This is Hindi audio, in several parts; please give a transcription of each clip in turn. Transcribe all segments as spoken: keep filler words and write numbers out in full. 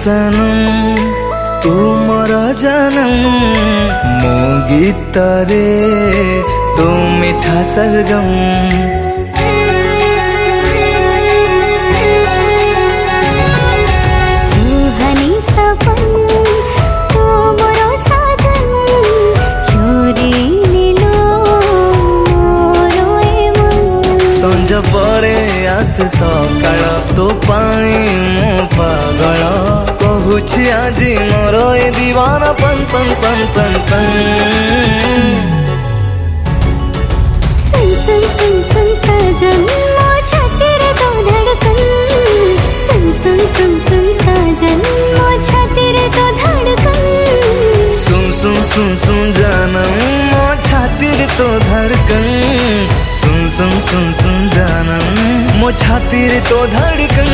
सनम तू मोर जानम मो गीत रे तू मिठा सरगम। सुहानी सपन तू मोर साजन चोरी नीलो मोर ए मन। संज परे आसे सकाळ तो पाई मो पागल कहूछि आज मोर ए दीवाना पन पन पन पन पन। सुन सुन सुन सुन साजन मो छाती रे तो धड़कन। सुन सुन सुन सुन साजन मो छाती रे तो धड़कन। सुन सुन सुन सुन जानम मो छाती रे तो धड़कन। सुन सुन सुन सुन जानम मो छाती रे तो धड़कन।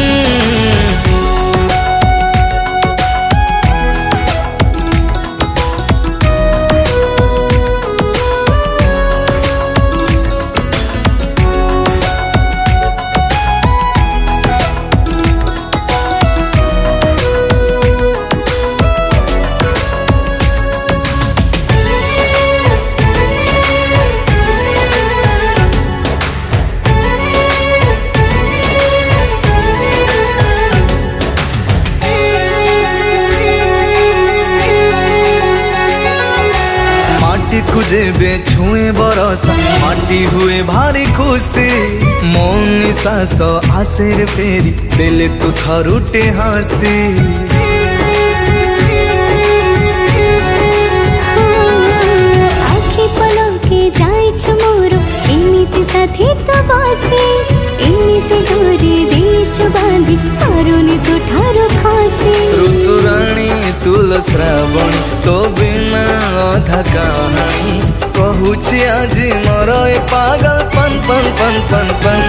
जेबे छुए बरसा माटी हुए भारी खुशी मो निश्वास आसे रे फेरी दिल तू थरुटे हसी। आखि पलके जाइछ मोर एमिति साथी तो बसे। एमिति डोरी देछ बांधी तरुनी तो ठारो खसे। ऋतु रानी तुल श्रावण तो बिना अधा कहानी कहूछि आज मोर ए पागल पन पन पन पन पन।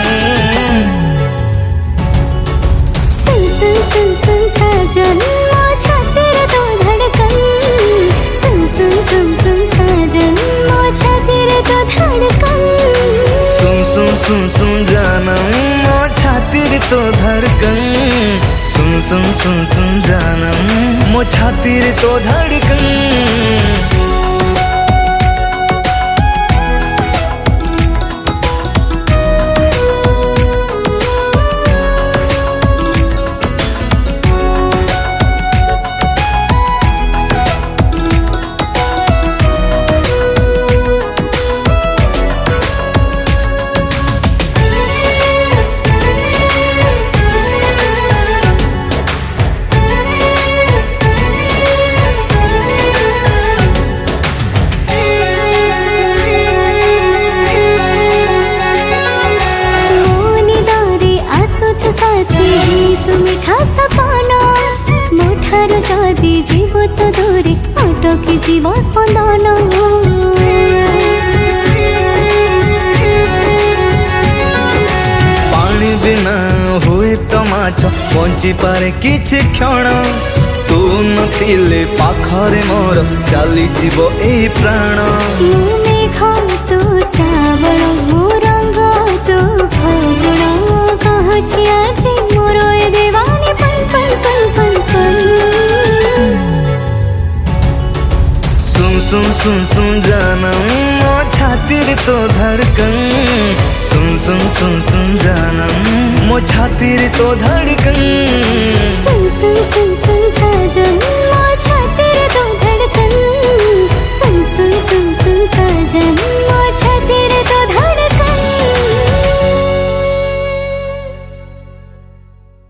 सुन सुन सुन सुन साजन मो छाती रे तो धड़कन। सुन सुन सुन सुन साजन मो छाती रे तो धड़कन। सुन सुन सुन सुन जानम मो छाती रे तो धड़कन। सुन सुन सुन सुन जानम मो छाती रे तो धड़कन। जीव तो दूरे अटकी जीव स्पंदन। पानी बिना हुए तो माछ बंची पारे किछि क्षण तू नथिले पाखरे मोर चाली जीव ए प्राण। मु मेघ तू श्रावण मु रंग तू फागुण कहछि आज मोर ए देवानी पन पन पन पन पन। सुन सुन सुन जानम मो छाती रे तो धड़कन। सुन सुन सुन सुन जानम मो छाती रे तो धड़कन। सुन सुन सुन